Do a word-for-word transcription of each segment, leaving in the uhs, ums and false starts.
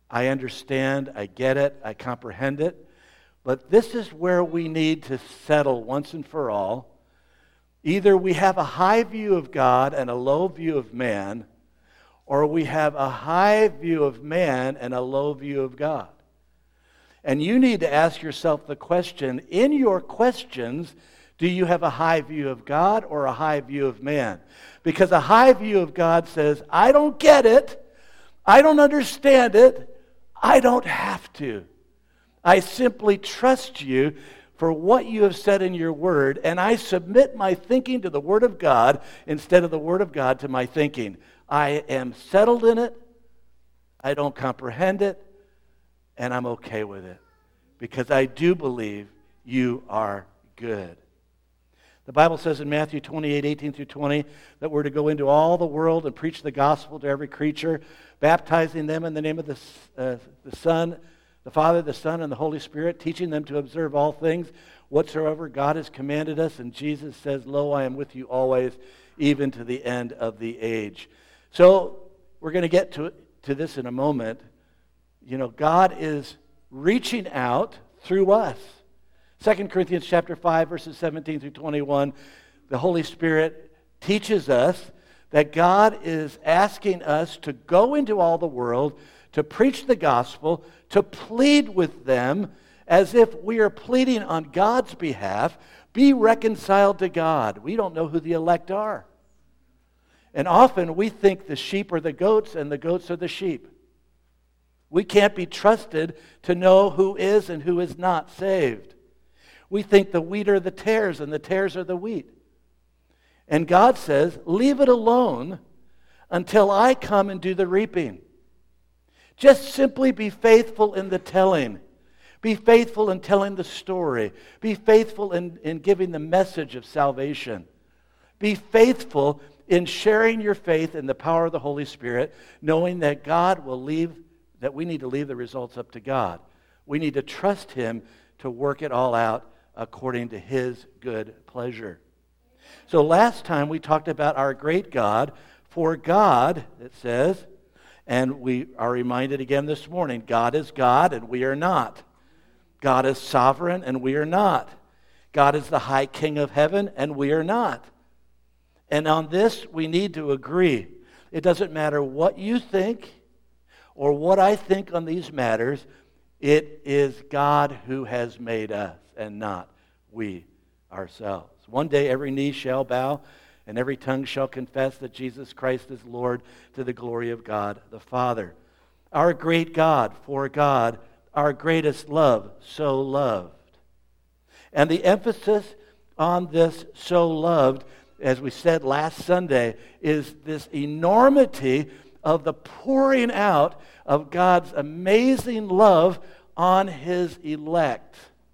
I understand, I get it, I comprehend it. But this is where we need to settle once and for all. Either we have a high view of God and a low view of man, or we have a high view of man and a low view of God. And you need to ask yourself the question, in your questions, do you have a high view of God or a high view of man? Because a high view of God says, I don't get it, I don't understand it, I don't have to. I simply trust you for what you have said in your word, and I submit my thinking to the word of God instead of the word of God to my thinking. I am settled in it, I don't comprehend it, and I'm okay with it. Because I do believe you are good. The Bible says in Matthew twenty-eight, eighteen through twenty, that we're to go into all the world and preach the gospel to every creature, baptizing them in the name of the, uh, the Son, the Father, the Son, and the Holy Spirit, teaching them to observe all things whatsoever God has commanded us. And Jesus says, Lo, I am with you always, even to the end of the age. So we're going to get to, to this in a moment. You know, God is reaching out through us. Second Corinthians chapter five, verses seventeen through twenty-one, the Holy Spirit teaches us that God is asking us to go into all the world, to preach the gospel, to plead with them as if we are pleading on God's behalf, be reconciled to God. We don't know who the elect are. And often we think the sheep are the goats and the goats are the sheep. We can't be trusted to know who is and who is not saved. We think the wheat are the tares and the tares are the wheat. And God says, leave it alone until I come and do the reaping. Just simply be faithful in the telling. Be faithful in telling the story. Be faithful in, in giving the message of salvation. Be faithful in sharing your faith in the power of the Holy Spirit, knowing that God will leave, that we need to leave the results up to God. We need to trust Him to work it all out according to His good pleasure. So last time we talked about our great God. For God, it says, and we are reminded again this morning, God is God and we are not. God is sovereign and we are not. God is the high King of heaven and we are not. And on this we need to agree. It doesn't matter what you think or what I think on these matters. It is God who has made us and not we ourselves. One day every knee shall bow and every tongue shall confess that Jesus Christ is Lord, to the glory of God the Father. Our great God, for God, our greatest love, so loved. And the emphasis on this so loved, as we said last Sunday, is this enormity of the pouring out of God's amazing love on His elect.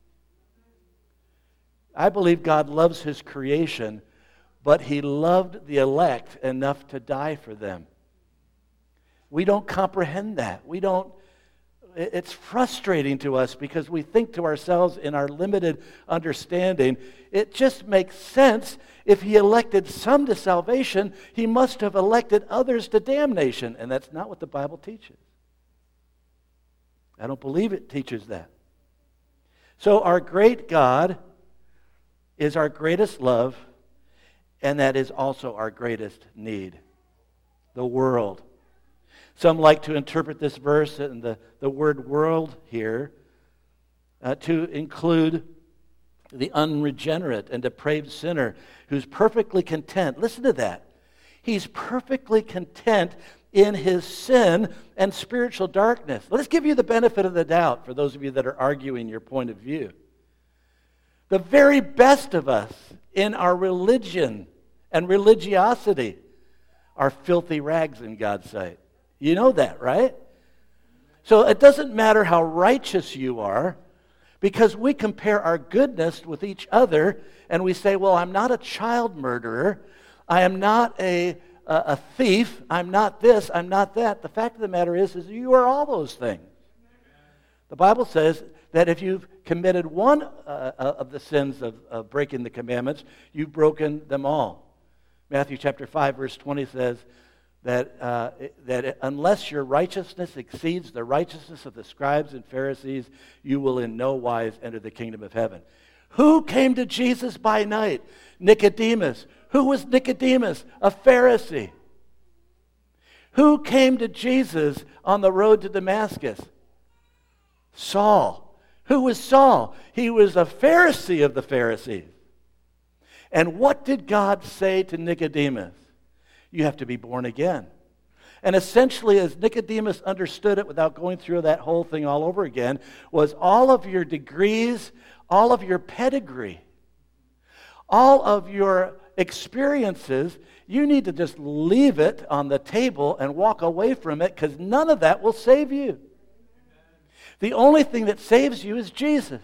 I believe God loves His creation, but He loved the elect enough to die for them. We don't comprehend that. We don't. It's frustrating to us because we think to ourselves in our limited understanding, it just makes sense. If He elected some to salvation, He must have elected others to damnation. And that's not what the Bible teaches. I don't believe it teaches that. So our great God is our greatest love, and that is also our greatest need. The world. Some like to interpret this verse and the, the word world here uh, to include the unregenerate and depraved sinner who's perfectly content. Listen to that. He's perfectly content in his sin and spiritual darkness. Let's give you the benefit of the doubt for those of you that are arguing your point of view. The very best of us in our religion and religiosity are filthy rags in God's sight. You know that, right? So it doesn't matter how righteous you are, because we compare our goodness with each other, and we say, well, I'm not a child murderer, I am not a, a, a thief, I'm not this, I'm not that. The fact of the matter is, is you are all those things. The Bible says that if you've committed one uh, of the sins of, of breaking the commandments, you've broken them all. Matthew chapter five, verse twenty says, that, uh, that unless your righteousness exceeds the righteousness of the scribes and Pharisees, you will in no wise enter the kingdom of heaven. Who came to Jesus by night? Nicodemus. Who was Nicodemus? A Pharisee. Who came to Jesus on the road to Damascus? Saul. Who was Saul? He was a Pharisee of the Pharisees. And what did God say to Nicodemus? You have to be born again. And essentially, as Nicodemus understood it without going through that whole thing all over again, was all of your degrees, all of your pedigree, all of your experiences, you need to just leave it on the table and walk away from it, because none of that will save you. The only thing that saves you is Jesus.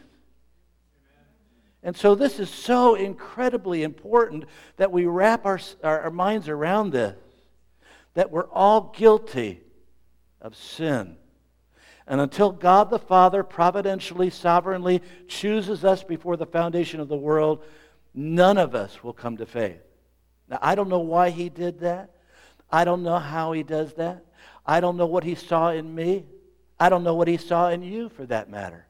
And so this is so incredibly important that we wrap our, our, our minds around this, that we're all guilty of sin. And until God the Father providentially, sovereignly chooses us before the foundation of the world, none of us will come to faith. Now, I don't know why he did that. I don't know how he does that. I don't know what he saw in me. I don't know what he saw in you, for that matter.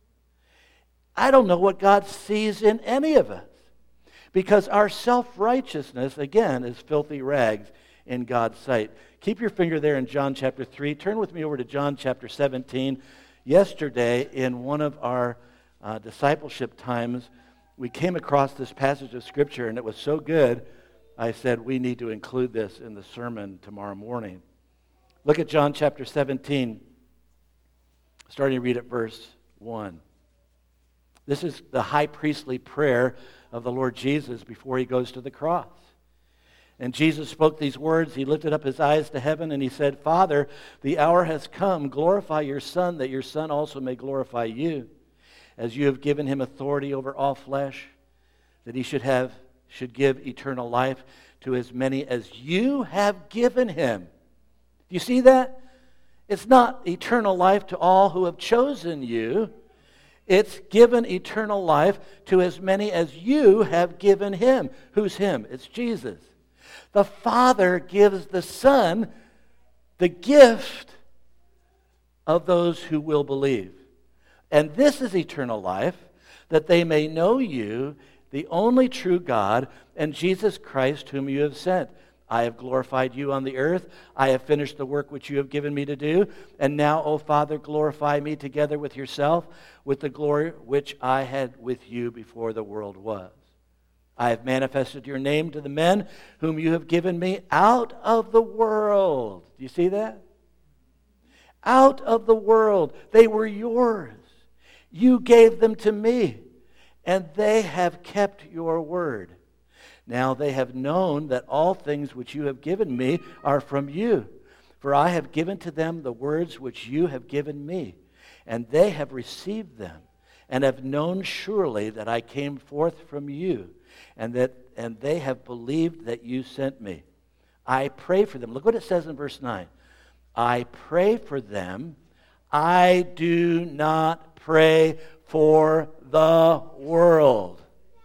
I don't know what God sees in any of us, because our self-righteousness, again, is filthy rags in God's sight. Keep your finger there in John chapter three. Turn with me over to John chapter seventeen. Yesterday, in one of our uh, discipleship times, we came across this passage of Scripture, and it was so good, I said, we need to include this in the sermon tomorrow morning. Look at John chapter seventeen, starting to read at verse one. This is the high priestly prayer of the Lord Jesus before he goes to the cross. And Jesus spoke these words. He lifted up his eyes to heaven and he said, Father, the hour has come. Glorify your Son, that your Son also may glorify you, as you have given him authority over all flesh, that he should have should give eternal life to as many as you have given him. Do you see that? It's not eternal life to all who have chosen you. It's given eternal life to as many as you have given him. Who's him? It's Jesus. The Father gives the Son the gift of those who will believe. And this is eternal life, that they may know you, the only true God, and Jesus Christ whom you have sent. I have glorified you on the earth. I have finished the work which you have given me to do. And now, O Father, glorify me together with yourself, with the glory which I had with you before the world was. I have manifested your name to the men whom you have given me out of the world. Do you see that? Out of the world. They were yours. You gave them to me, and they have kept your word. Now they have known that all things which you have given me are from you. For I have given to them the words which you have given me, and they have received them, and have known surely that I came forth from you, and that and they have believed that you sent me. I pray for them. Look what it says in verse nine. I pray for them. I do not pray for the world.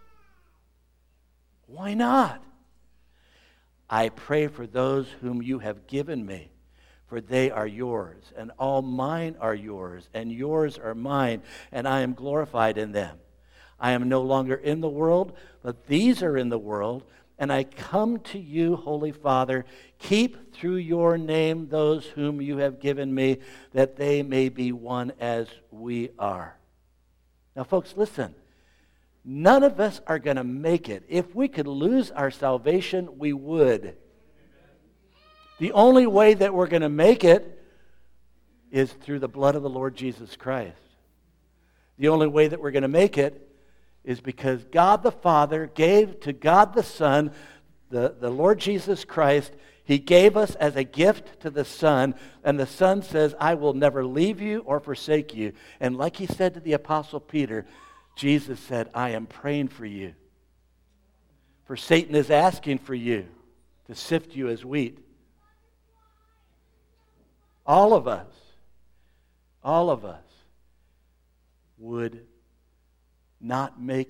Why not? I pray for those whom you have given me, for they are yours, and all mine are yours, and yours are mine, and I am glorified in them. I am no longer in the world, but these are in the world, and I come to you, Holy Father. Keep through your name those whom you have given me, that they may be one as we are. Now, folks, listen. None of us are going to make it. If we could lose our salvation, we would. The only way that we're going to make it is through the blood of the Lord Jesus Christ. The only way that we're going to make it is because God the Father gave to God the Son, the, the Lord Jesus Christ. He gave us as a gift to the Son, and the Son says, I will never leave you or forsake you. And like he said to the Apostle Peter, Jesus said, I am praying for you. For Satan is asking for you to sift you as wheat. All of us, all of us would not make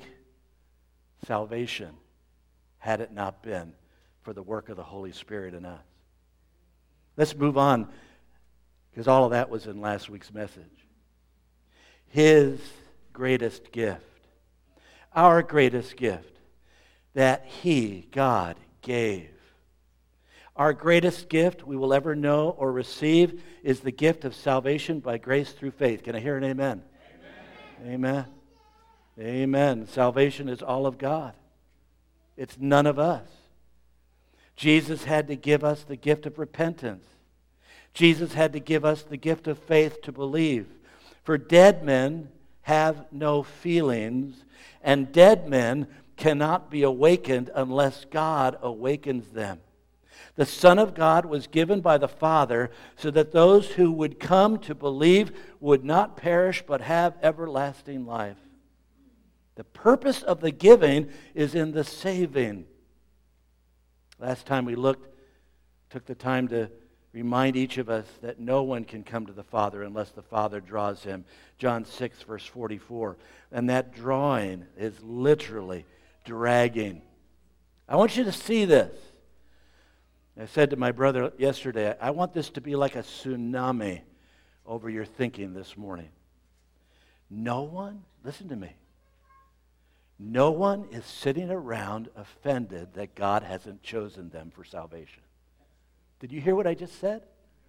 salvation had it not been for the work of the Holy Spirit in us. Let's move on, because all of that was in last week's message. His greatest gift, our greatest gift that He, God, gave. Our greatest gift we will ever know or receive is the gift of salvation by grace through faith. Can I hear an amen? Amen. Amen. Amen. Salvation is all of God. It's none of us. Jesus had to give us the gift of repentance. Jesus had to give us the gift of faith to believe. For dead men have no feelings, and dead men cannot be awakened unless God awakens them. The Son of God was given by the Father so that those who would come to believe would not perish but have everlasting life. The purpose of the giving is in the saving. Last time we looked, took the time to remind each of us that no one can come to the Father unless the Father draws him. John six, verse forty-four. And that drawing is literally dragging. I want you to see this. I said to my brother yesterday, I want this to be like a tsunami over your thinking this morning. No one, listen to me, no one is sitting around offended that God hasn't chosen them for salvation. Did you hear what I just said?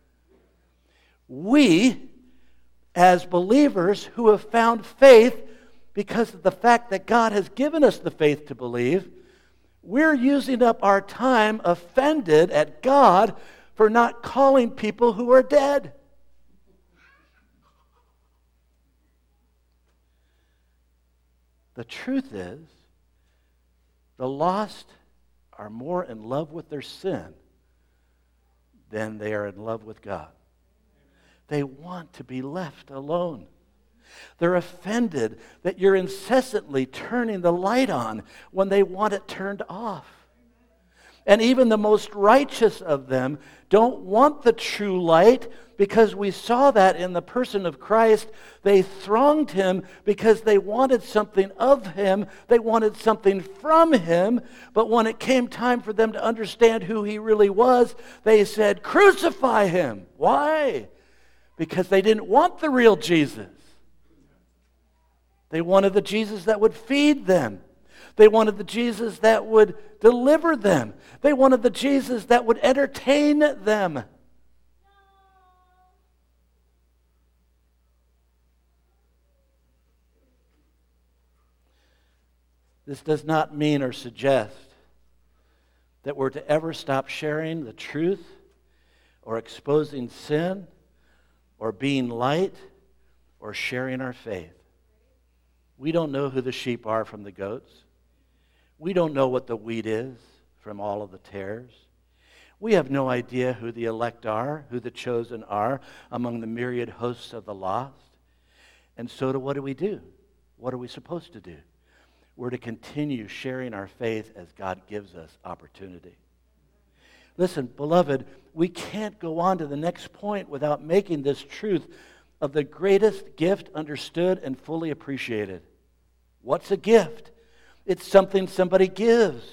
We, as believers who have found faith because of the fact that God has given us the faith to believe, we're using up our time offended at God for not calling people who are dead. The truth is, the lost are more in love with their sin than they are in love with God. They want to be left alone. They're offended that you're incessantly turning the light on when they want it turned off. And even the most righteous of them don't want the true light, because we saw that in the person of Christ. They thronged him because they wanted something of him. They wanted something from him. But when it came time for them to understand who he really was, they said, "Crucify him." Why? Because they didn't want the real Jesus. They wanted the Jesus that would feed them. They wanted the Jesus that would deliver them. They wanted the Jesus that would entertain them. This does not mean or suggest that we're to ever stop sharing the truth or exposing sin or being light or sharing our faith. We don't know who the sheep are from the goats. We don't know what the wheat is from all of the tares. We have no idea who the elect are, who the chosen are among the myriad hosts of the lost. And so to what do we do? What are we supposed to do? We're to continue sharing our faith as God gives us opportunity. Listen, beloved, we can't go on to the next point without making this truth of the greatest gift understood and fully appreciated. What's a gift? It's something somebody gives.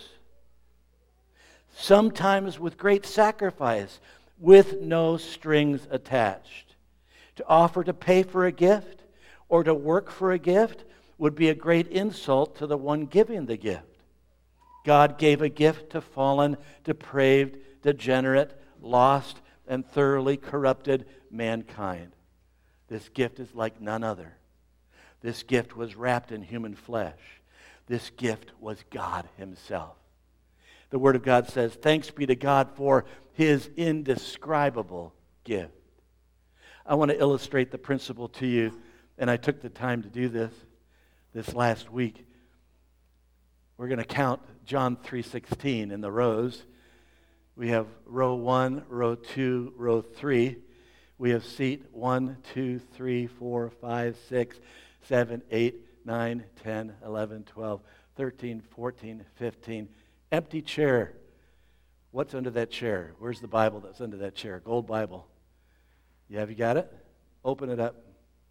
Sometimes with great sacrifice, with no strings attached. To offer to pay for a gift or to work for a gift would be a great insult to the one giving the gift. God gave a gift to fallen, depraved, degenerate, lost, and thoroughly corrupted mankind. This gift is like none other. This gift was wrapped in human flesh. This gift was God himself. The Word of God says, "Thanks be to God for his indescribable gift." I want to illustrate the principle to you, and I took the time to do this this last week. We're going to count John three sixteen in the rows. We have row one, row two, row three. We have seat one, two, three, four, five, six, seven, eight, nine, ten, eleven, twelve, thirteen, fourteen, fifteen. Empty chair. What's under that chair? Where's the Bible that's under that chair? Gold Bible. Yeah, have you got it? Open it up.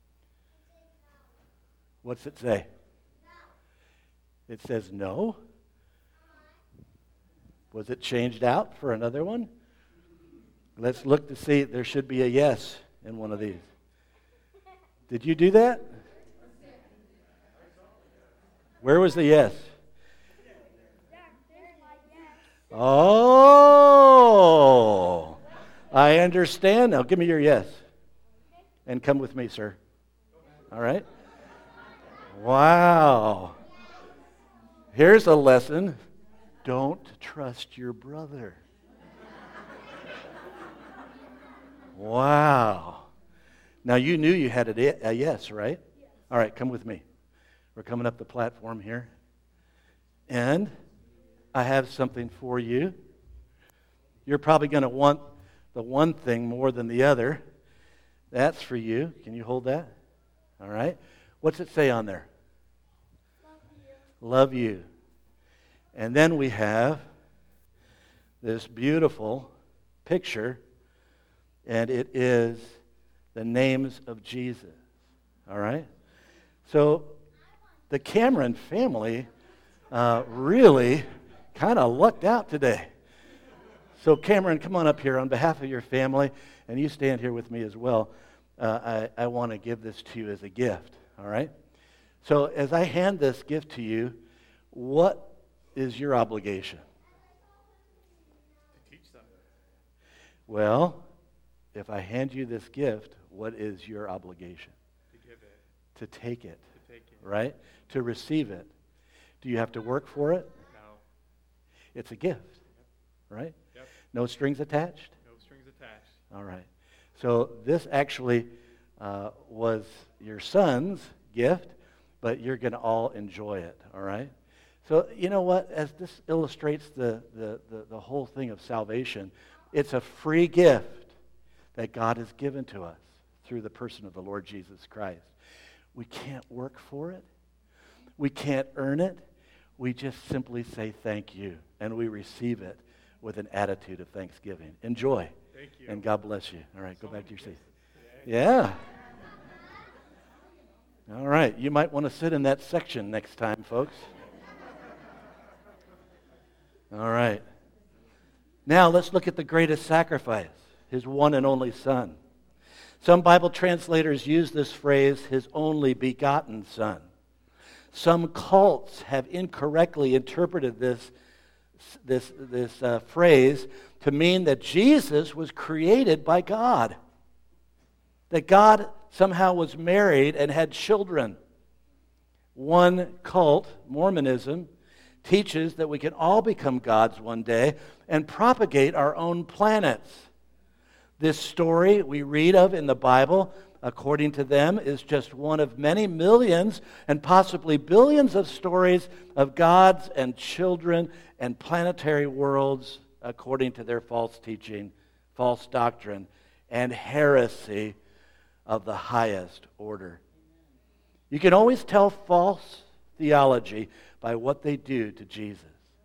What's it say? No. It says no. Was it changed out for another one? Let's look to see. There should be a yes in one of these. Did you do that? Where was the yes? Oh, I understand now. Give me your yes. And come with me, sir. All right? Wow. Here's a lesson. Don't trust your brother. Wow. Now, you knew you had a, a yes, right? All right, come with me. We're coming up the platform here. And I have something for you. You're probably going to want the one thing more than the other. That's for you. Can you hold that? All right. What's it say on there? Love you. Love you. And then we have this beautiful picture, and it is the names of Jesus. All right? So the Cameron family uh, really kind of lucked out today. So Cameron, come on up here on behalf of your family, and you stand here with me as well. Uh, I, I want to give this to you as a gift. All right? So as I hand this gift to you, what is your obligation? To teach them. Well, if I hand you this gift, what is your obligation? To give it. To take it. To take it. Right? To receive it. Do you have to work for it? No. It's a gift. Yep. Right? Yep. No strings attached? No strings attached. All right. So this actually uh, was your son's gift, but you're going to all enjoy it. All right? So, you know what? As this illustrates the, the, the, the whole thing of salvation, it's a free gift that God has given to us through the person of the Lord Jesus Christ. We can't work for it. We can't earn it. We just simply say thank you, and we receive it with an attitude of thanksgiving. Enjoy. Thank you. And God bless you. All right, go So back to your seat. Yeah. Yeah. All right, you might want to sit in that section next time, folks. All right. Now let's look at the greatest sacrifice, his one and only Son. Some Bible translators use this phrase, his only begotten Son. Some cults have incorrectly interpreted this, this, this uh, phrase to mean that Jesus was created by God, that God somehow was married and had children. One cult, Mormonism, teaches that we can all become gods one day and propagate our own planets. This story we read of in the Bible, according to them, is just one of many millions and possibly billions of stories of gods and children and planetary worlds, according to their false teaching, false doctrine, and heresy of the highest order. You can always tell false theology by what they do to Jesus.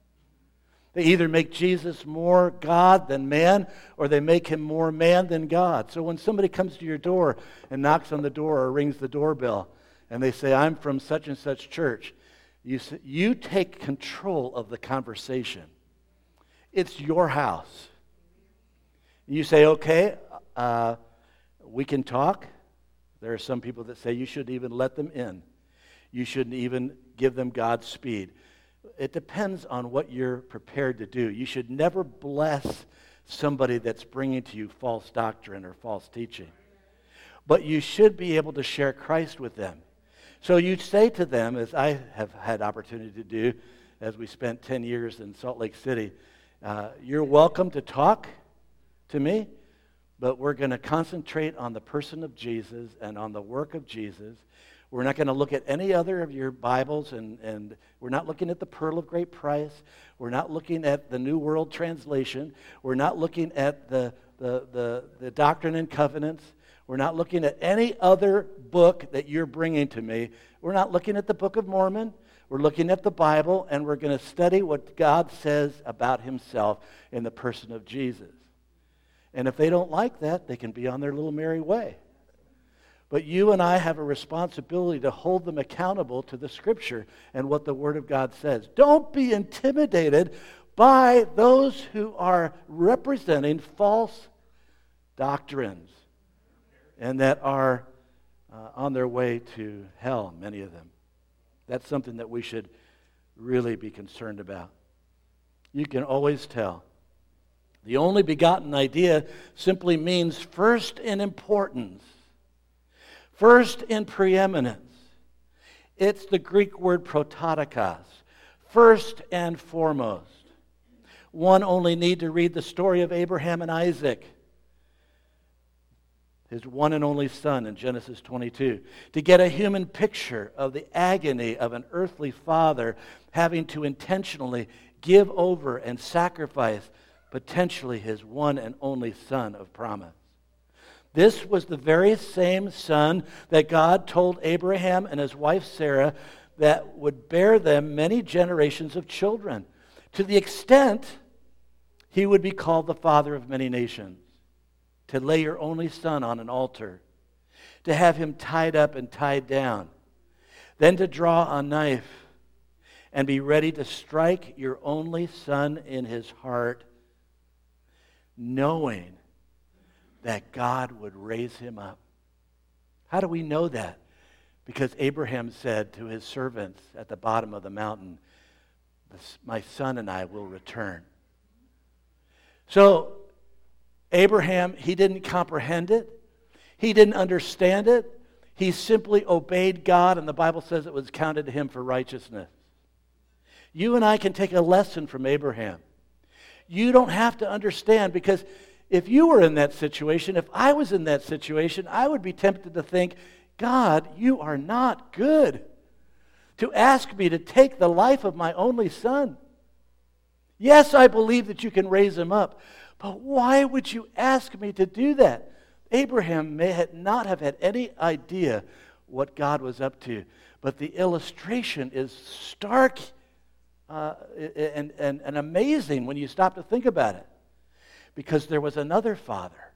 They either make Jesus more God than man, or they make him more man than God. So when somebody comes to your door and knocks on the door or rings the doorbell, and they say, I'm from such and such church, you, say, you take control of the conversation. It's your house. You say, okay, uh, we can talk. There are some people that say you shouldn't even let them in. You shouldn't even give them God's speed. It depends on what you're prepared to do. You should never bless somebody that's bringing to you false doctrine or false teaching. But you should be able to share Christ with them. So you say to them, as I have had opportunity to do as we spent ten years in Salt Lake City, uh, you're welcome to talk to me, but we're going to concentrate on the person of Jesus and on the work of Jesus. We're not going to look at any other of your Bibles, and, and we're not looking at the Pearl of Great Price. We're not looking at the New World Translation. We're not looking at the, the, the, the Doctrine and Covenants. We're not looking at any other book that you're bringing to me. We're not looking at the Book of Mormon. We're looking at the Bible, and we're going to study what God says about himself in the person of Jesus. And if they don't like that, they can be on their little merry way. But you and I have a responsibility to hold them accountable to the Scripture and what the Word of God says. Don't be intimidated by those who are representing false doctrines and that are uh, on their way to hell, many of them. That's something that we should really be concerned about. You can always tell. The only begotten idea simply means first in importance, first in preeminence. It's the Greek word prototokos, first and foremost. One only need to read the story of Abraham and Isaac, his one and only son in Genesis twenty-two, to get a human picture of the agony of an earthly father having to intentionally give over and sacrifice potentially his one and only son of promise. This was the very same son that God told Abraham and his wife Sarah that would bear them many generations of children, to the extent he would be called the father of many nations. To lay your only son on an altar, to have him tied up and tied down, then to draw a knife and be ready to strike your only son in his heart, knowing that God would raise him up. How do we know that? Because Abraham said to his servants at the bottom of the mountain, my son and I will return. So, Abraham, he didn't comprehend it. He didn't understand it. He simply obeyed God, and the Bible says it was counted to him for righteousness. You and I can take a lesson from Abraham. You don't have to understand, because if you were in that situation, if I was in that situation, I would be tempted to think, God, you are not good to ask me to take the life of my only son. Yes, I believe that you can raise him up, but why would you ask me to do that? Abraham may not have had any idea what God was up to, but the illustration is stark uh, and, and, and amazing when you stop to think about it. Because there was another father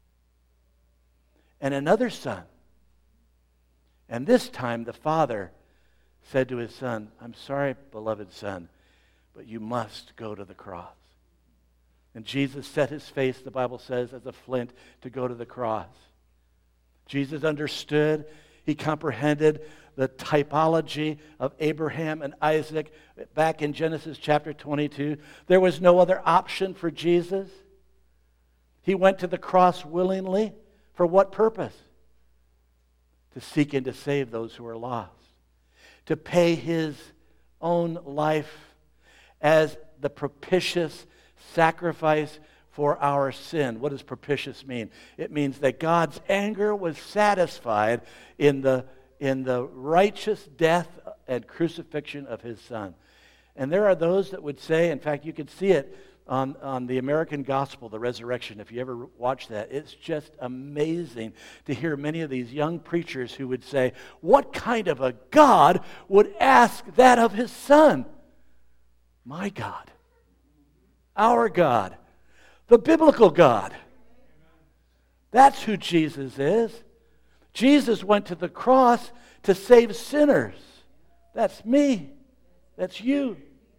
and another son. And this time the father said to his son, I'm sorry, beloved son, but you must go to the cross. And Jesus set his face, the Bible says, as a flint to go to the cross. Jesus understood, he comprehended the typology of Abraham and Isaac back in Genesis chapter twenty-two. There was no other option for Jesus. He went to the cross willingly. For what purpose? To seek and to save those who are lost. To pay his own life as the propitious sacrifice for our sin. What does propitious mean? It means that God's anger was satisfied in the, in the righteous death and crucifixion of his son. And there are those that would say, in fact, you could see it on, on the American Gospel, The Resurrection, if you ever watch that. It's just amazing to hear many of these young preachers who would say, what kind of a God would ask that of his son? My God. Our God. The biblical God. That's who Jesus is. Jesus went to the cross to save sinners. That's me. That's you.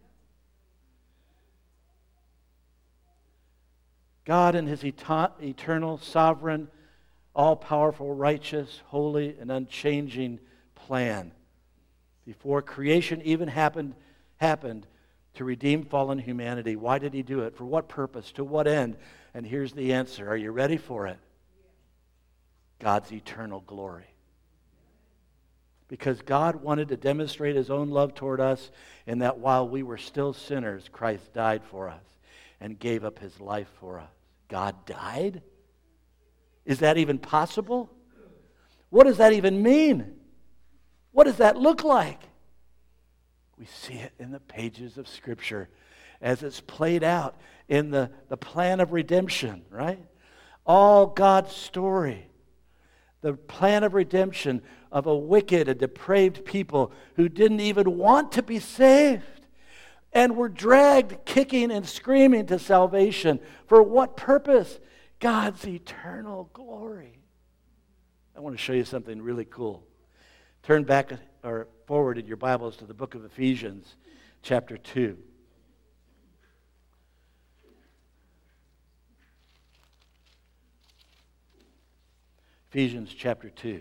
God in his eternal, sovereign, all-powerful, righteous, holy, and unchanging plan, before creation even happened, happened to redeem fallen humanity. Why did he do it? For what purpose? To what end? And here's the answer. Are you ready for it? God's eternal glory. Because God wanted to demonstrate his own love toward us in that while we were still sinners, Christ died for us and gave up his life for us. God died? Is that even possible? What does that even mean? What does that look like? We see it in the pages of Scripture as it's played out in the, the plan of redemption, right? All God's story. The plan of redemption of a wicked and depraved people who didn't even want to be saved and were dragged kicking and screaming to salvation. For what purpose? God's eternal glory. I want to show you something really cool. Turn back or forward in your Bibles to the book of Ephesians, chapter two. Ephesians chapter two.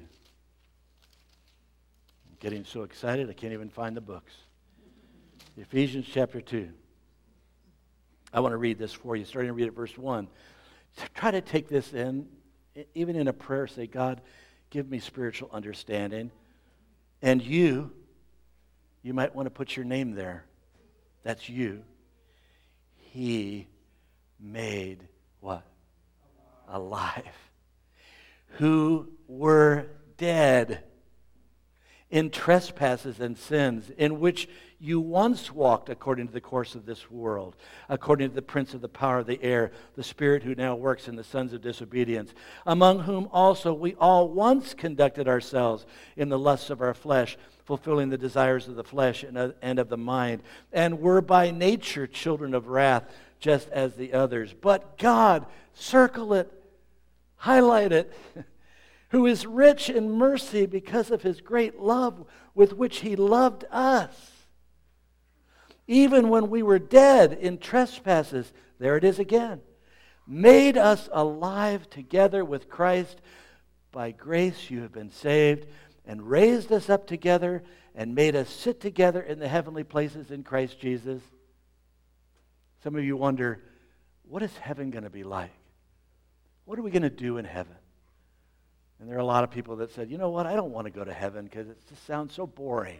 I'm getting so excited I can't even find the books. Ephesians chapter two. I want to read this for you, starting to read at verse one. Try to take this in, even in a prayer, say, God, give me spiritual understanding. And you, you might want to put your name there. That's you. He made what? Alive. Who were dead in trespasses and sins, in which you once walked according to the course of this world, according to the prince of the power of the air, the spirit who now works in the sons of disobedience, among whom also we all once conducted ourselves in the lusts of our flesh, fulfilling the desires of the flesh and of the mind, and were by nature children of wrath, just as the others. But God, circle it, highlight it, who is rich in mercy because of his great love with which he loved us. Even when we were dead in trespasses, there it is again, made us alive together with Christ. By grace you have been saved, and raised us up together, and made us sit together in the heavenly places in Christ Jesus. Some of you wonder, what is heaven going to be like? What are we going to do in heaven? And there are a lot of people that said, you know what, I don't want to go to heaven because it just sounds so boring.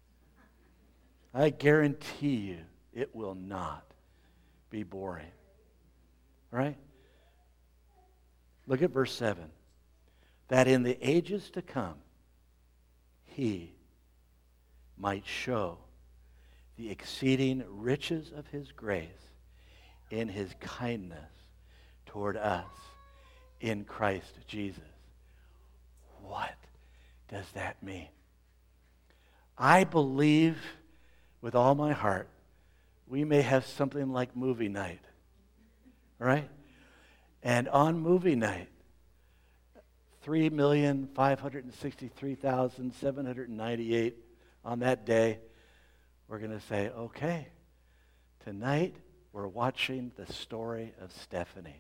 I guarantee you it will not be boring. All right? Look at verse seven. That in the ages to come, he might show the exceeding riches of his grace in his kindness toward us in Christ Jesus. What does that mean? I believe with all my heart we may have something like movie night. Right? And on movie night, three million five hundred sixty-three thousand seven hundred ninety-eight on that day, we're going to say, okay, tonight we're watching the story of Stephanie.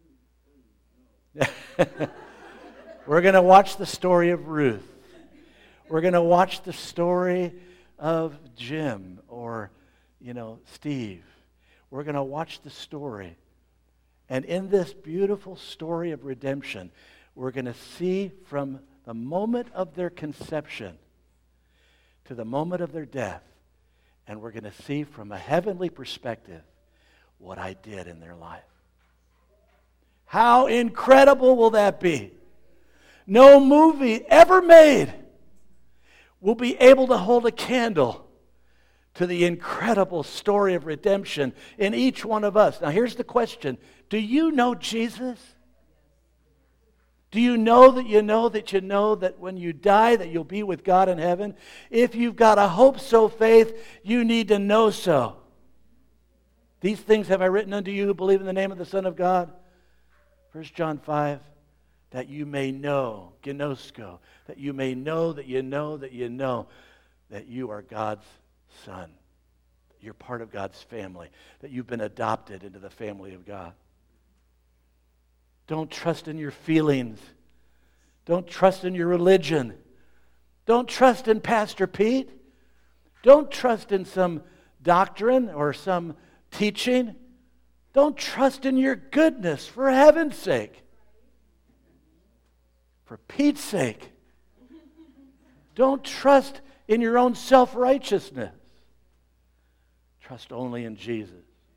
We're going to watch the story of Ruth. We're going to watch the story of Jim or, you know, Steve. We're going to watch the story. And in this beautiful story of redemption, we're going to see from the moment of their conception to the moment of their death, and we're going to see from a heavenly perspective what I did in their life. How incredible will that be? No movie ever made will be able to hold a candle to the incredible story of redemption in each one of us. Now here's the question. Do you know Jesus? Do you know that you know that you know that when you die that you'll be with God in heaven? If you've got a hope so faith, you need to know so. These things have I written unto you who believe in the name of the Son of God. First John five. That you may know, gnosko, that you may know that you know that you know that you are God's son. You're part of God's family, that you've been adopted into the family of God. Don't trust in your feelings. Don't trust in your religion. Don't trust in Pastor Pete. Don't trust in some doctrine or some teaching. Don't trust in your goodness, for heaven's sake. For Pete's sake, don't trust in your own self-righteousness. Trust only in Jesus.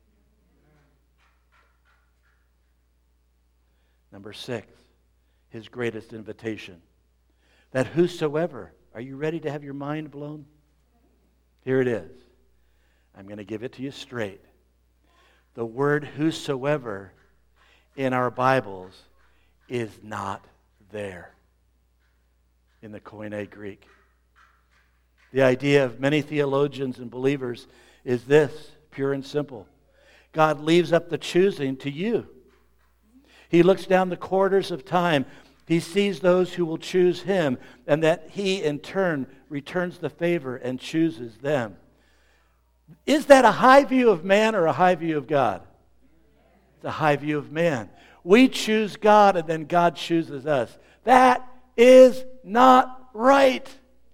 Number six, his greatest invitation. That whosoever, are you ready to have your mind blown? Here it is. I'm going to give it to you straight. The word whosoever in our Bibles is not there in the Koine Greek. The idea of many theologians and believers is this, pure and simple. God leaves up the choosing to you. He looks down the corridors of time. He sees those who will choose him, and that he in turn returns the favor and chooses them. Is that a high view of man or a high view of God? It's a high view of man. We choose God and then God chooses us. That is not right.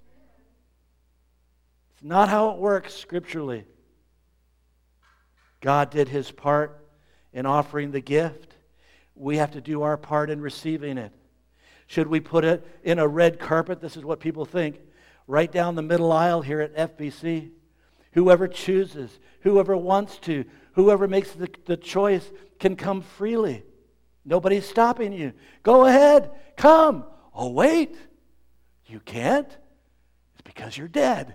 It's not how it works scripturally. God did His part in offering the gift. We have to do our part in receiving it. Should we put it in a red carpet? This is what people think. Right down the middle aisle here at F B C. Whoever chooses, whoever wants to, whoever makes the, the choice can come freely. Nobody's stopping you. Go ahead. Come. Oh, wait. You can't? It's because you're dead.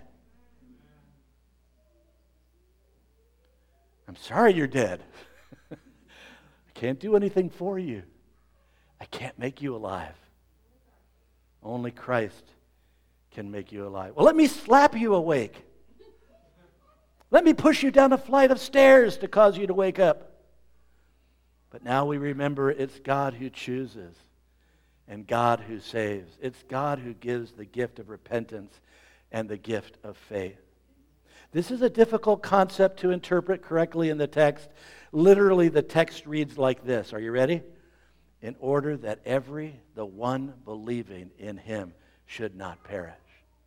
I'm sorry you're dead. I can't do anything for you. I can't make you alive. Only Christ can make you alive. Well, let me slap you awake. Let me push you down a flight of stairs to cause you to wake up. But now we remember it's God who chooses and God who saves. It's God who gives the gift of repentance and the gift of faith. This is a difficult concept to interpret correctly in the text. Literally, the text reads like this. Are you ready? In order that every, the one believing in Him should not perish.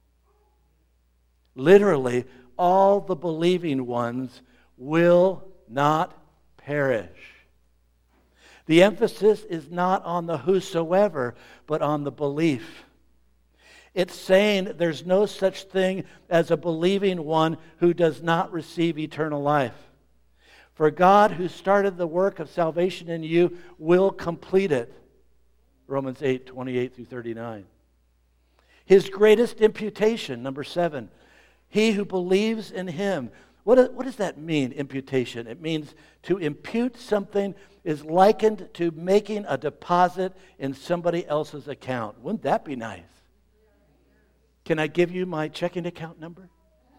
Literally, all the believing ones will not perish. The emphasis is not on the whosoever, but on the belief. It's saying there's no such thing as a believing one who does not receive eternal life. For God, who started the work of salvation in you, will complete it. Romans eight, twenty-eight through thirty-nine. His greatest imputation, number seven. He who believes in Him. What, what does that mean, imputation? It means to impute something is likened to making a deposit in somebody else's account. Wouldn't that be nice? Can I give you my checking account number?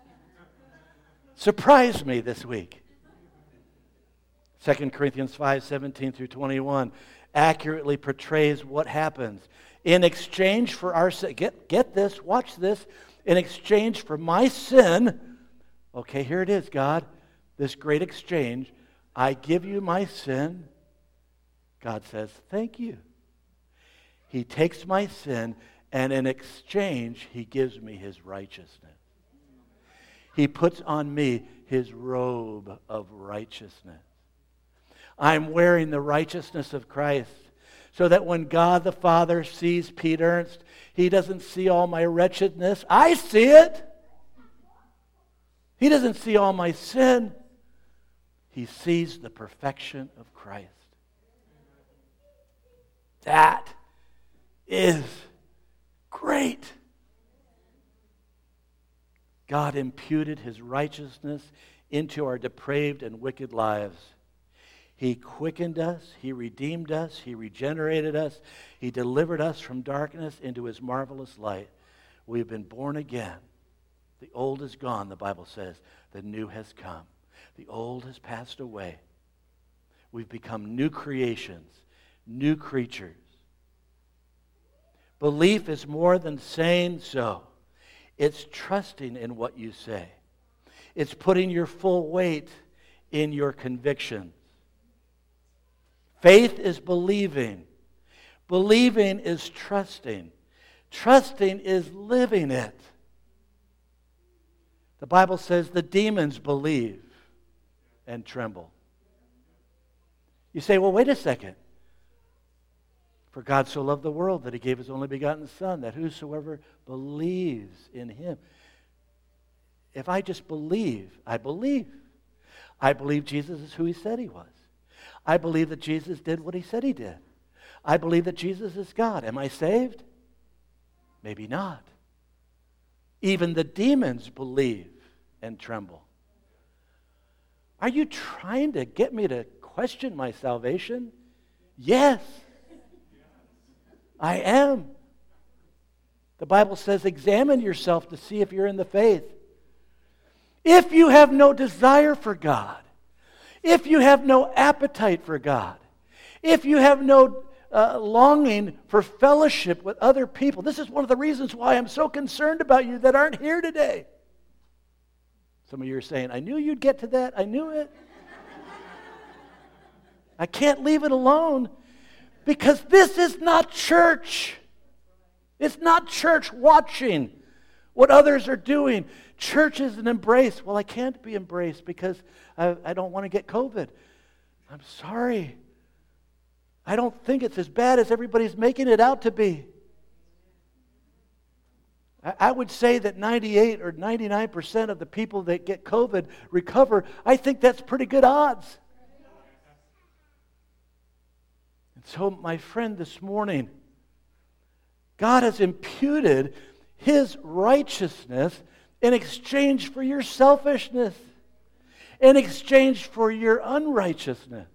Surprise me this week. Second Corinthians five, seventeen through twenty-one accurately portrays what happens. In exchange for our sin, get, get this, watch this. In exchange for my sin, okay, here it is, God, this great exchange. I give you my sin. God says, thank you. He takes my sin, and in exchange, He gives me His righteousness. He puts on me His robe of righteousness. I'm wearing the righteousness of Christ, so that when God the Father sees Pete Ernst, He doesn't see all my wretchedness. I see it. He doesn't see all my sin. He sees the perfection of Christ. That is great. God imputed His righteousness into our depraved and wicked lives. He quickened us, He redeemed us, He regenerated us, He delivered us from darkness into His marvelous light. We've been born again. The old is gone, the Bible says. The new has come. The old has passed away. We've become new creations, new creatures. Belief is more than saying so. It's trusting in what you say. It's putting your full weight in your convictions. Faith is believing. Believing is trusting. Trusting is living it. The Bible says the demons believe and tremble. You say, well, wait a second. For God so loved the world that He gave His only begotten Son, that whosoever believes in Him. If I just believe, I believe. I believe Jesus is who He said He was. I believe that Jesus did what He said He did. I believe that Jesus is God. Am I saved? Maybe not. Even the demons believe and tremble. Are you trying to get me to question my salvation? Yes, I am. The Bible says, examine yourself to see if you're in the faith. If you have no desire for God, if you have no appetite for God, if you have no uh, longing for fellowship with other people, this is one of the reasons why I'm so concerned about you that aren't here today. Some of you are saying, I knew you'd get to that. I knew it. I can't leave it alone because this is not church. It's not church watching what others are doing. Church is an embrace. Well, I can't be embraced because I, I don't want to get COVID. I'm sorry. I don't think it's as bad as everybody's making it out to be. I, I would say that ninety-eight or ninety-nine percent of the people that get COVID recover. I think that's pretty good odds. And so, my friend, this morning, God has imputed His righteousness in exchange for your selfishness, in exchange for your unrighteousness.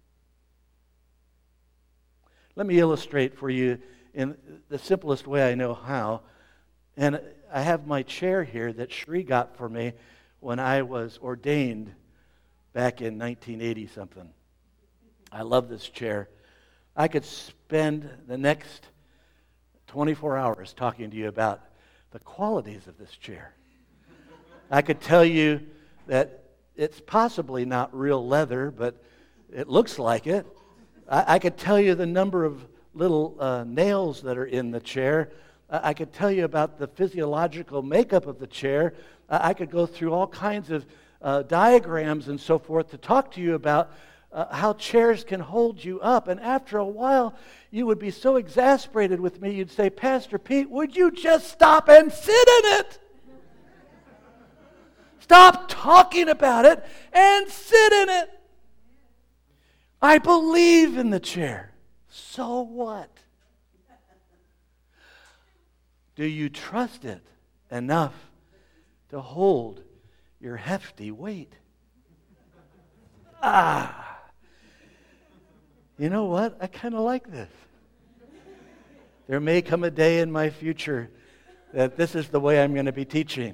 Let me illustrate for you in the simplest way I know how. And I have my chair here that Shri got for me when I was ordained back in nineteen eighty something. I love this chair. I could spend the next twenty-four hours talking to you about the qualities of this chair. I could tell you that it's possibly not real leather, but it looks like it. I, I could tell you the number of little uh, nails that are in the chair. I, I could tell you about the physiological makeup of the chair. I, I could go through all kinds of uh, diagrams and so forth to talk to you about Uh, how chairs can hold you up. And after a while, you would be so exasperated with me, you'd say, Pastor Pete, would you just stop and sit in it? Stop talking about it and sit in it. I believe in the chair. So what? Do you trust it enough to hold your hefty weight? Ah. You know what? I kind of like this. There may come a day in my future that this is the way I'm going to be teaching.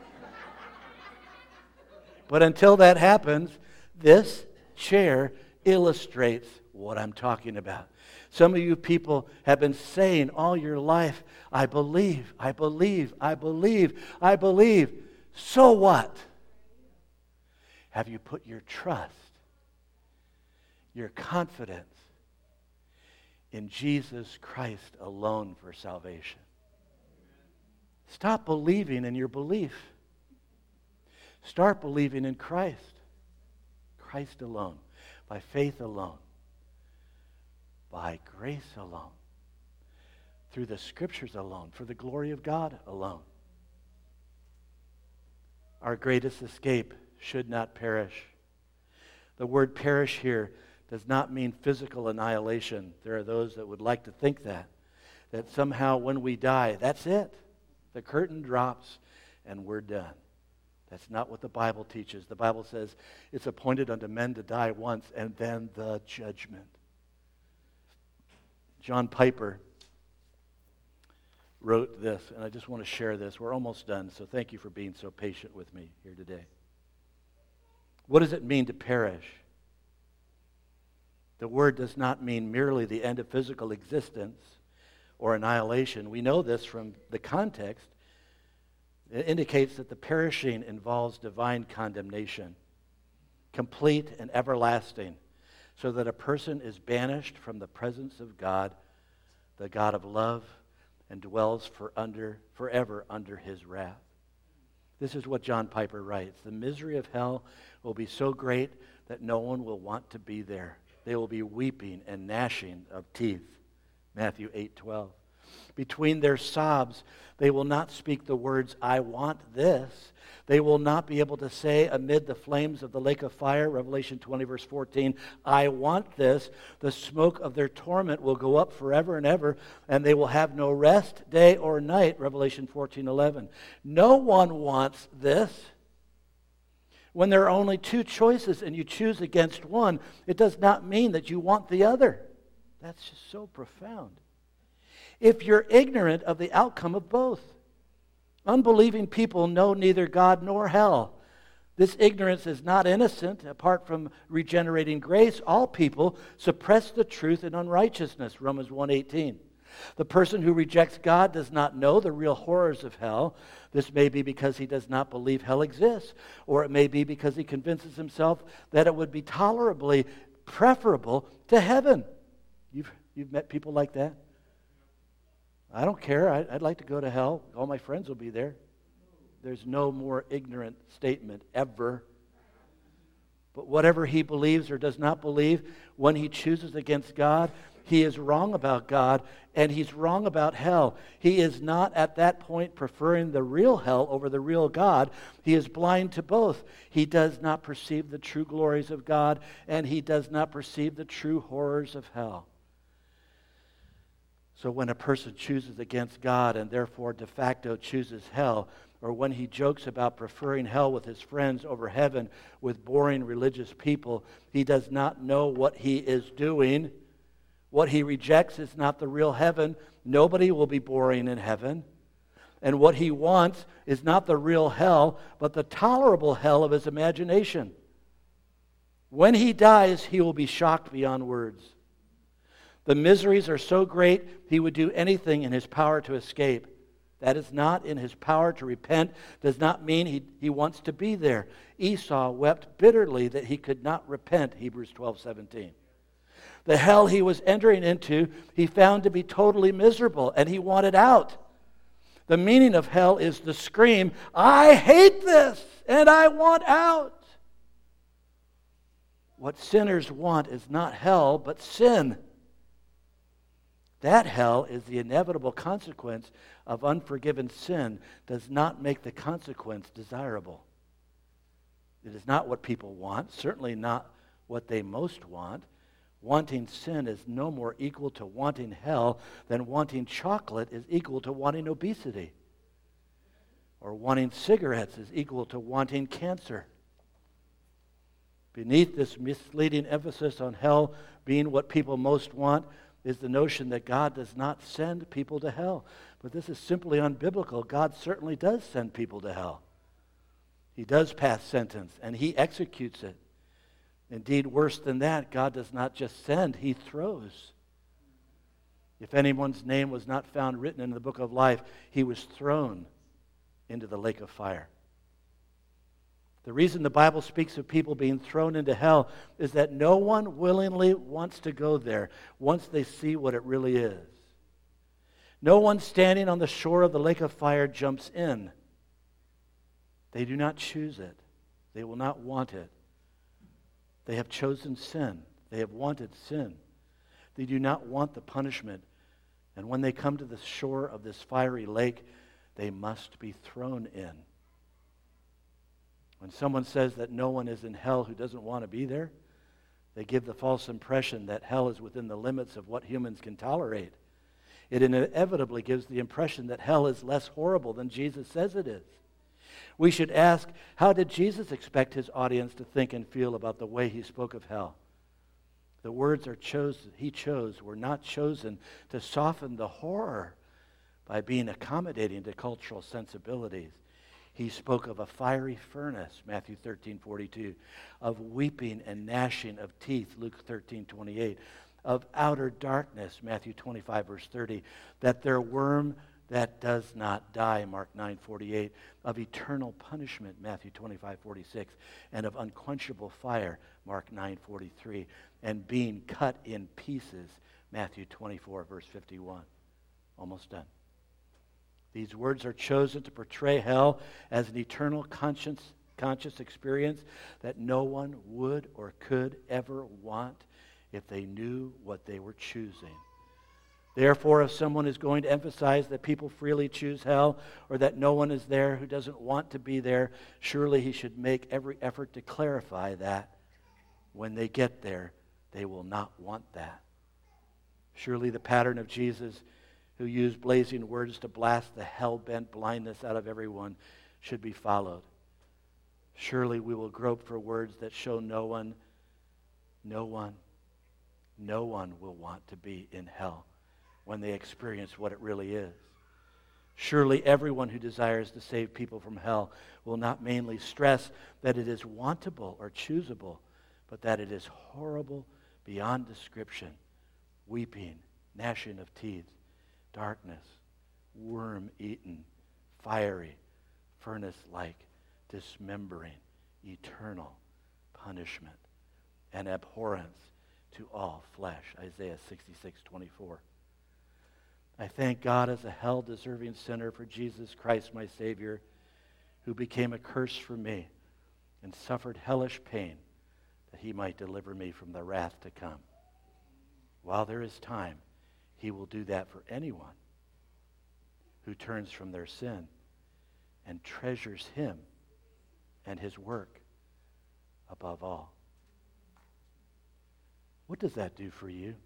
But until that happens, this chair illustrates what I'm talking about. Some of you people have been saying all your life, I believe, I believe, I believe, I believe. So what? Have you put your trust, your confidence in Jesus Christ alone for salvation? Stop believing in your belief. Start believing in Christ. Christ alone. By faith alone. By grace alone. Through the Scriptures alone. For the glory of God alone. Our greatest escape should not perish. The word perish here does not mean physical annihilation. There are those that would like to think that. That somehow when we die, that's it. The curtain drops and we're done. That's not what the Bible teaches. The Bible says it's appointed unto men to die once and then the judgment. John Piper wrote this, and I just want to share this. We're almost done, so thank you for being so patient with me here today. What does it mean to perish? The word does not mean merely the end of physical existence or annihilation. We know this from the context. It indicates that the perishing involves divine condemnation, complete and everlasting, so that a person is banished from the presence of God, the God of love, and dwells for under, forever under His wrath. This is what John Piper writes. The misery of hell will be so great that no one will want to be there. They will be weeping and gnashing of teeth. Matthew eight twelve. Between their sobs, they will not speak the words, I want this. They will not be able to say amid the flames of the lake of fire, Revelation twenty, verse fourteen, I want this. The smoke of their torment will go up forever and ever, and they will have no rest day or night, Revelation fourteen eleven. No one wants this. When there are only two choices and you choose against one, it does not mean that you want the other. That's just so profound. If you're ignorant of the outcome of both. Unbelieving people know neither God nor hell. This ignorance is not innocent. Apart from regenerating grace, all people suppress the truth in unrighteousness, Romans one eighteen. The person who rejects God does not know the real horrors of hell. This may be because he does not believe hell exists, or it may be because he convinces himself that it would be tolerably preferable to heaven. You've, you've met people like that? I don't care. I, I'd like to go to hell. All my friends will be there. There's no more ignorant statement ever. But whatever he believes or does not believe, when he chooses against God, he is wrong about God, and he's wrong about hell. He is not at that point preferring the real hell over the real God. He is blind to both. He does not perceive the true glories of God, and he does not perceive the true horrors of hell. So when a person chooses against God and therefore de facto chooses hell, or when he jokes about preferring hell with his friends over heaven with boring religious people, he does not know what he is doing. What he rejects is not the real heaven. Nobody will be boring in heaven. And what he wants is not the real hell, but the tolerable hell of his imagination. When he dies, he will be shocked beyond words. The miseries are so great, he would do anything in his power to escape. That is not in his power to repent, does not mean he, he wants to be there. Esau wept bitterly that he could not repent, Hebrews twelve seventeen. The hell he was entering into, he found to be totally miserable, and he wanted out. The meaning of hell is the scream, I hate this, and I want out. What sinners want is not hell, but sin. That hell is the inevitable consequence of unforgiven sin, does not make the consequence desirable. It is not what people want, certainly not what they most want. Wanting sin is no more equal to wanting hell than wanting chocolate is equal to wanting obesity. Or wanting cigarettes is equal to wanting cancer. Beneath this misleading emphasis on hell being what people most want is the notion that God does not send people to hell. But this is simply unbiblical. God certainly does send people to hell. He does pass sentence, and he executes it. Indeed, worse than that, God does not just send, he throws. If anyone's name was not found written in the book of life, he was thrown into the lake of fire. The reason the Bible speaks of people being thrown into hell is that no one willingly wants to go there once they see what it really is. No one standing on the shore of the lake of fire jumps in. They do not choose it. They will not want it. They have chosen sin. They have wanted sin. They do not want the punishment. And when they come to the shore of this fiery lake, they must be thrown in. When someone says that no one is in hell who doesn't want to be there, they give the false impression that hell is within the limits of what humans can tolerate. It inevitably gives the impression that hell is less horrible than Jesus says it is. We should ask, how did Jesus expect his audience to think and feel about the way he spoke of hell? The words are chosen, he chose were not chosen to soften the horror by being accommodating to cultural sensibilities. He spoke of a fiery furnace, Matthew thirteen forty-two, of weeping and gnashing of teeth, Luke thirteen twenty-eight, of outer darkness, Matthew twenty-five, verse thirty, that their worm that does not die, Mark nine forty-eight, of eternal punishment, Matthew twenty-five forty-six, and of unquenchable fire, Mark nine forty-three, and being cut in pieces, Matthew twenty-four, verse fifty-one. Almost done. These words are chosen to portray hell as an eternal conscience, conscious experience that no one would or could ever want if they knew what they were choosing. Therefore, if someone is going to emphasize that people freely choose hell or that no one is there who doesn't want to be there, surely he should make every effort to clarify that when they get there, they will not want that. Surely the pattern of Jesus, who used blazing words to blast the hell-bent blindness out of everyone, should be followed. Surely we will grope for words that show no one, no one, no one will want to be in hell when they experience what it really is. Surely everyone who desires to save people from hell will not mainly stress that it is wantable or choosable, but that it is horrible beyond description, weeping, gnashing of teeth, darkness, worm-eaten, fiery, furnace-like, dismembering, eternal punishment and abhorrence to all flesh. Isaiah sixty-six twenty-four. I thank God as a hell-deserving sinner for Jesus Christ, my Savior, who became a curse for me and suffered hellish pain that he might deliver me from the wrath to come. While there is time, he will do that for anyone who turns from their sin and treasures him and his work above all. What does that do for you?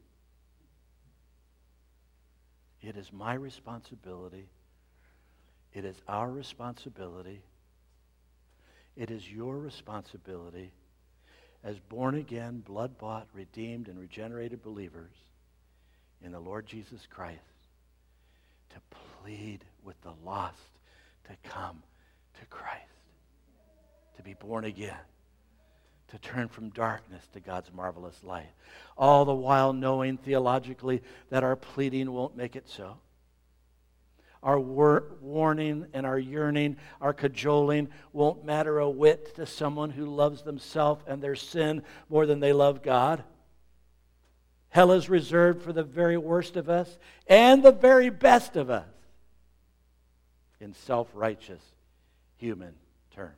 It is my responsibility. It is our responsibility. It is your responsibility as born-again, blood-bought, redeemed, and regenerated believers in the Lord Jesus Christ to plead with the lost to come to Christ, to be born again, to turn from darkness to God's marvelous light, all the while knowing theologically that our pleading won't make it so. Our wor- warning and our yearning, our cajoling won't matter a whit to someone who loves themselves and their sin more than they love God. Hell is reserved for the very worst of us and the very best of us in self-righteous human terms.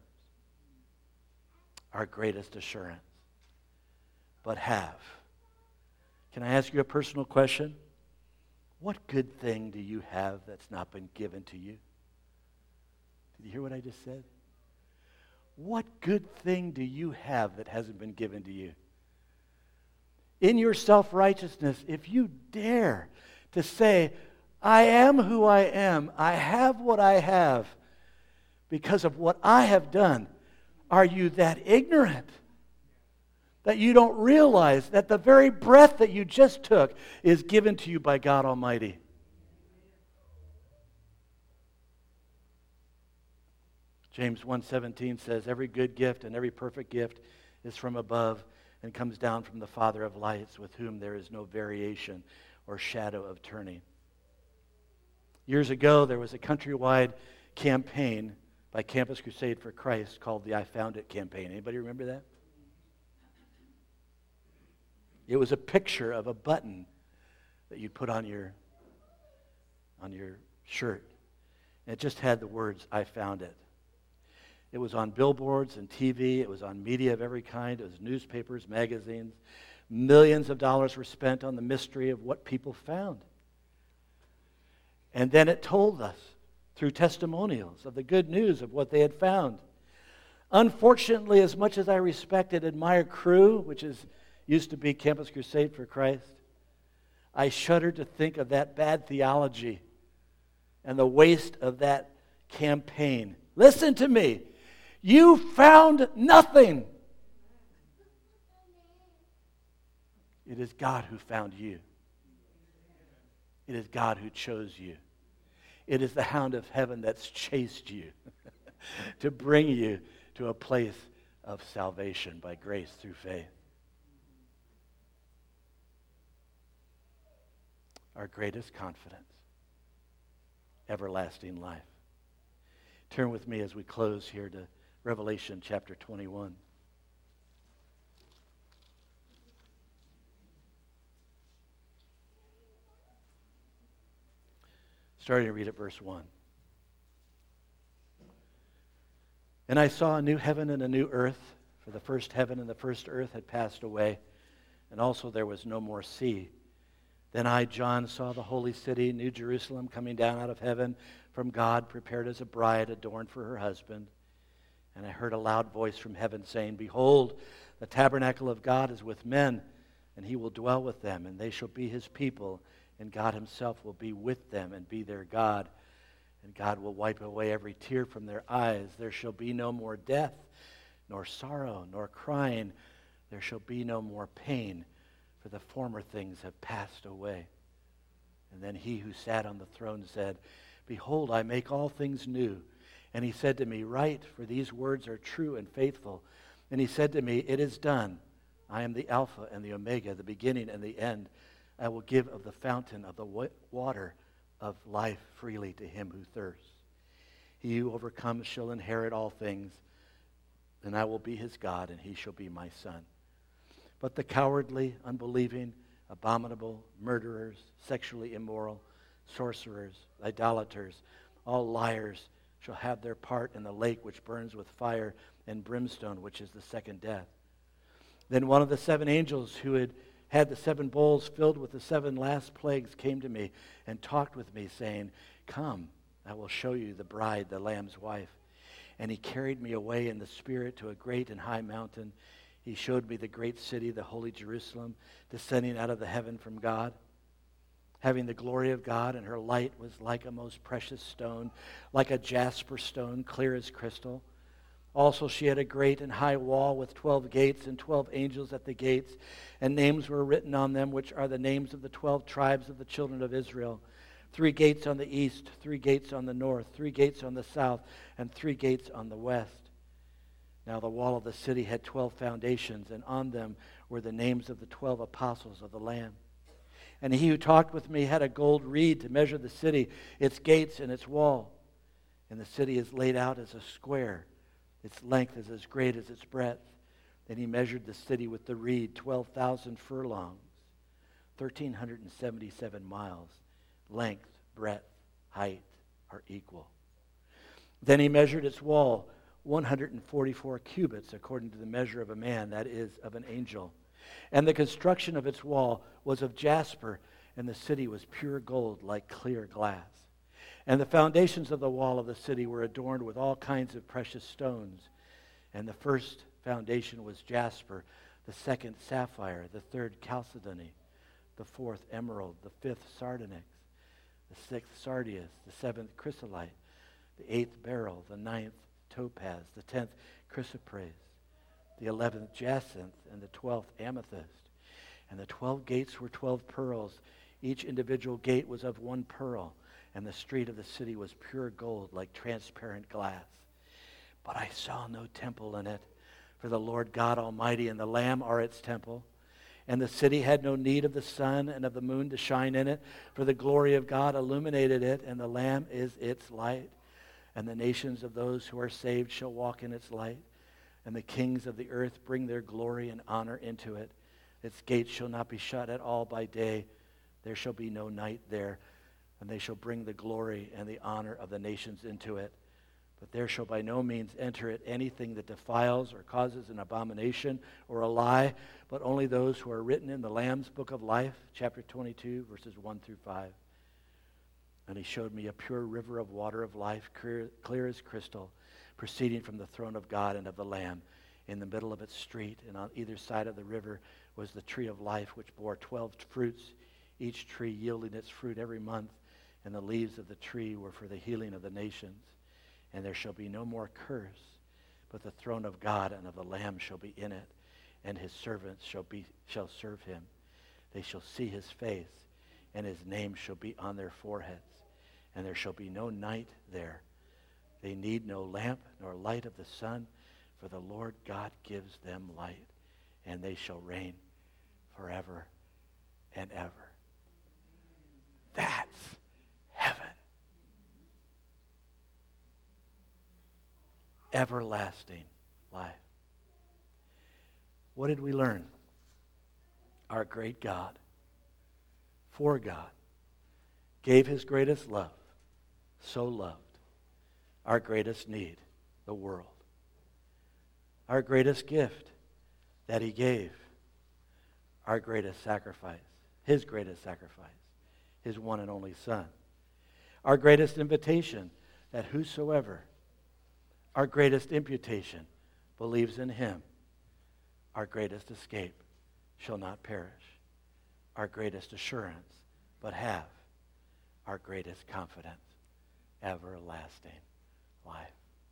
Our greatest assurance. But have. Can I ask you a personal question? What good thing do you have that's not been given to you? Did you hear what I just said? What good thing do you have that hasn't been given to you? In your self-righteousness, if you dare to say, I am who I am, I have what I have because of what I have done, are you that ignorant that you don't realize that the very breath that you just took is given to you by God Almighty? James one seventeen says, every good gift and every perfect gift is from above and comes down from the Father of lights, with whom there is no variation or shadow of turning. Years ago, there was a countrywide campaign by Campus Crusade for Christ called the I Found It campaign. Anybody remember that? It was a picture of a button that you'd put on your, on your shirt. And it just had the words, I found it. It was on billboards and T V. It was on media of every kind. It was newspapers, magazines. Millions of dollars were spent on the mystery of what people found. And then it told us through testimonials of the good news of what they had found. Unfortunately, as much as I respect and admire Cru, which is used to be Campus Crusade for Christ, I shudder to think of that bad theology and the waste of that campaign. Listen to me. You found nothing. It is God who found you. It is God who chose you. It is the hound of heaven that's chased you to bring you to a place of salvation by grace through faith. Our greatest confidence, everlasting life. Turn with me as we close here to Revelation chapter twenty-one. Starting to read at verse one. And I saw a new heaven and a new earth, for the first heaven and the first earth had passed away, and also there was no more sea. Then I, John, saw the holy city, New Jerusalem, coming down out of heaven from God, prepared as a bride adorned for her husband. And I heard a loud voice from heaven saying, Behold, the tabernacle of God is with men, and he will dwell with them, and they shall be his people, and God himself will be with them and be their God. And God will wipe away every tear from their eyes. There shall be no more death, nor sorrow, nor crying. There shall be no more pain, for the former things have passed away. And then he who sat on the throne said, Behold, I make all things new. And he said to me, Write, for these words are true and faithful. And he said to me, It is done. I am the Alpha and the Omega, the beginning and the end. I will give of the fountain of the water of life freely to him who thirsts. He who overcomes shall inherit all things, and I will be his God, and he shall be my son. But the cowardly, unbelieving, abominable, murderers, sexually immoral, sorcerers, idolaters, all liars shall have their part in the lake which burns with fire and brimstone, which is the second death. Then one of the seven angels who had had the seven bowls filled with the seven last plagues came to me and talked with me, saying, Come, I will show you the bride, the Lamb's wife. And he carried me away in the Spirit to a great and high mountain. He showed me the great city, the holy Jerusalem, descending out of the heaven from God, having the glory of God, and her light was like a most precious stone, like a jasper stone, clear as crystal. Also she had a great and high wall with twelve gates, and twelve angels at the gates, and names were written on them, which are the names of the twelve tribes of the children of Israel. Three gates on the east, three gates on the north, three gates on the south, and three gates on the west. Now the wall of the city had twelve foundations, and on them were the names of the twelve apostles of the Lamb. And he who talked with me had a gold reed to measure the city, its gates and its wall. And the city is laid out as a square. Its length is as great as its breadth. Then he measured the city with the reed, twelve thousand furlongs, one thousand three hundred seventy-seven miles. Length, breadth, height are equal. Then he measured its wall, one hundred forty-four cubits, according to the measure of a man, that is, of an angel. And the construction of its wall was of jasper, and the city was pure gold, like clear glass. And the foundations of the wall of the city were adorned with all kinds of precious stones. And the first foundation was jasper, the second sapphire, the third chalcedony, the fourth emerald, the fifth sardonyx, the sixth sardius, the seventh chrysolite, the eighth beryl, the ninth topaz, the tenth chrysoprase, the eleventh jacinth, and the twelfth amethyst. And the twelve gates were twelve pearls. Each individual gate was of one pearl, and the street of the city was pure gold, like transparent glass. But I saw no temple in it, for the Lord God Almighty and the Lamb are its temple. And the city had no need of the sun and of the moon to shine in it, for the glory of God illuminated it, and the Lamb is its light. And the nations of those who are saved shall walk in its light, and the kings of the earth bring their glory and honor into it. Its gates shall not be shut at all by day. There shall be no night there, and they shall bring the glory and the honor of the nations into it. But there shall by no means enter it anything that defiles or causes an abomination or a lie, but only those who are written in the Lamb's book of life, chapter twenty-two, verses one through five. And he showed me a pure river of water of life, clear, clear as crystal, proceeding from the throne of God and of the Lamb. In the middle of its street, and on either side of the river, was the tree of life, which bore twelve fruits, each tree yielding its fruit every month, and the leaves of the tree were for the healing of the nations. And there shall be no more curse, but the throne of God and of the Lamb shall be in it, and his servants shall be shall serve him. They shall see his face, and his name shall be on their foreheads. And there shall be no night there. They need no lamp nor light of the sun, for the Lord God gives them light, and they shall reign forever and ever. That's heaven. Everlasting life. What did we learn? Our great God, for God, gave his greatest love, so loved, our greatest need, the world. Our greatest gift that he gave, our greatest sacrifice, his greatest sacrifice, his one and only Son. Our greatest invitation, that whosoever, our greatest imputation, believes in him. Our greatest escape, shall not perish. Our greatest assurance, but have. Our greatest confidence, everlasting life.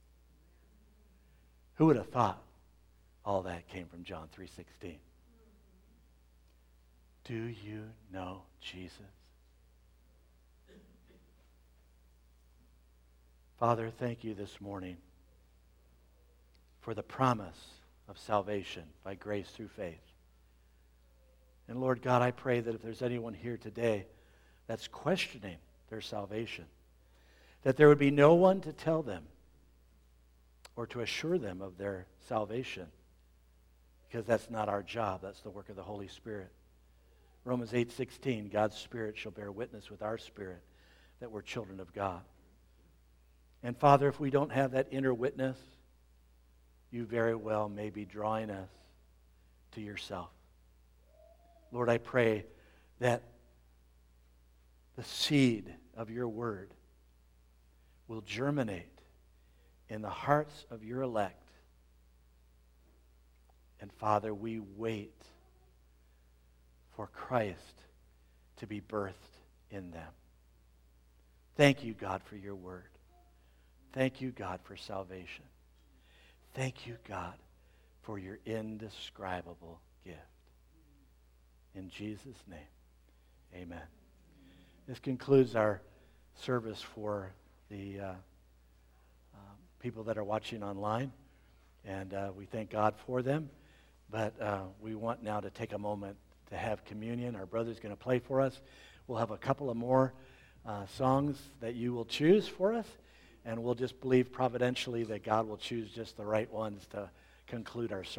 Who would have thought all that came from John three sixteen? Do you know Jesus? Father, thank you this morning for the promise of salvation by grace through faith. And Lord God, I pray that if there's anyone here today that's questioning their salvation, that there would be no one to tell them or to assure them of their salvation, because that's not our job. That's the work of the Holy Spirit. Romans eight sixteen, God's Spirit shall bear witness with our spirit that we're children of God. And Father, if we don't have that inner witness, you very well may be drawing us to yourself. Lord, I pray that the seed of your word will germinate in the hearts of your elect. And Father, we wait for Christ to be birthed in them. Thank you, God, for your word. Thank you, God, for salvation. Thank you, God, for your indescribable gift. In Jesus' name, amen. This concludes our service for the uh, uh, people that are watching online, and uh, we thank God for them. But uh, we want now to take a moment to have communion. Our brother's going to play for us. We'll have a couple of more uh, songs that you will choose for us, and we'll just believe providentially that God will choose just the right ones to conclude our service.